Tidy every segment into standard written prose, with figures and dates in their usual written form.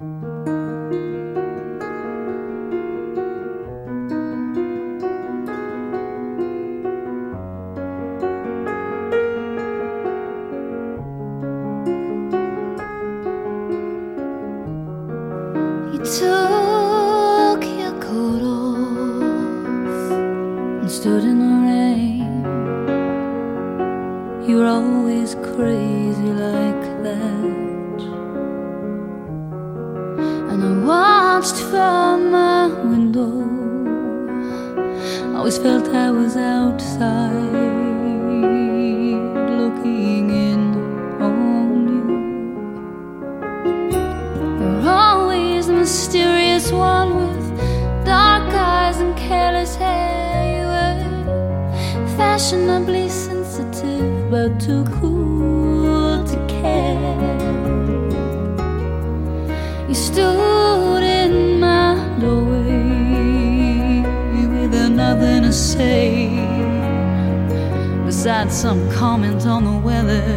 You took your coat off and stood in the rain. You're always crazy like that. And I watched from my window, always felt I was outside looking in on you. You're always the mysterious one with dark eyes and careless hair. You were fashionably sensitive, but too cool to care. You stood in my doorway with nothing to say besides some comment on the weather.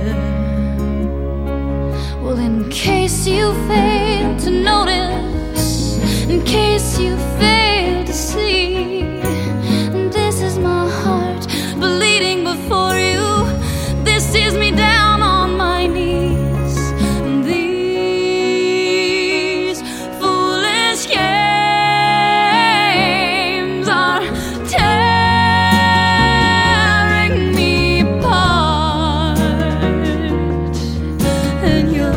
Well, in case you fail to notice, in case you fail to see, this is my heart bleeding before you. This is me down on my knees. These foolish games are tearing me apart, and your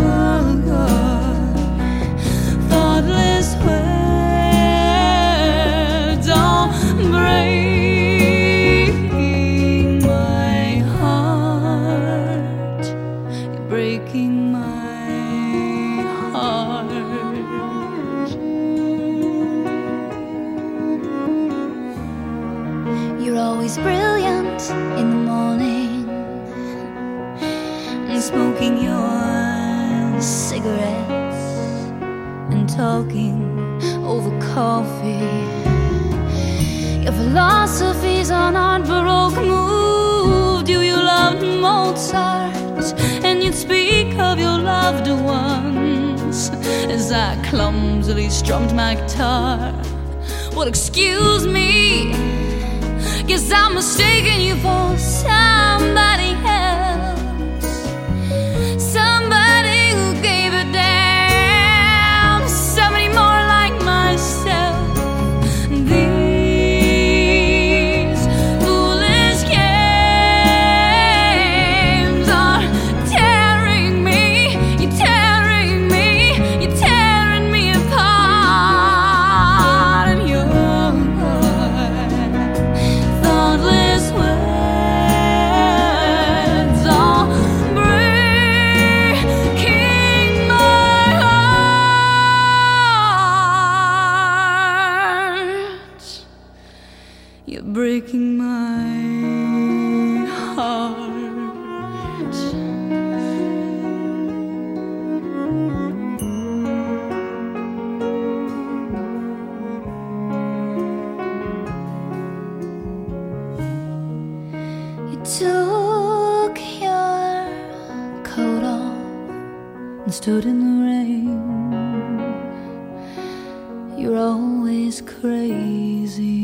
thoughtless words are breaking my heart. You're breaking my heart. You're always brilliant in the morning and smoking your cigarettes and talking over coffee. Your philosophies on art Baroque moved you. You loved Mozart, and you'd speak of your loved ones as I clumsily strummed my guitar. Well, excuse me, guess I'm mistaking you for somebody else, somebody who gave a damn, somebody more like myself. These foolish games are tearing me, you're tearing me, you're tearing me apart. And your thoughtless words are breaking my heart. You're breaking my heart. You took your coat off and stood in the rain. You're always crazy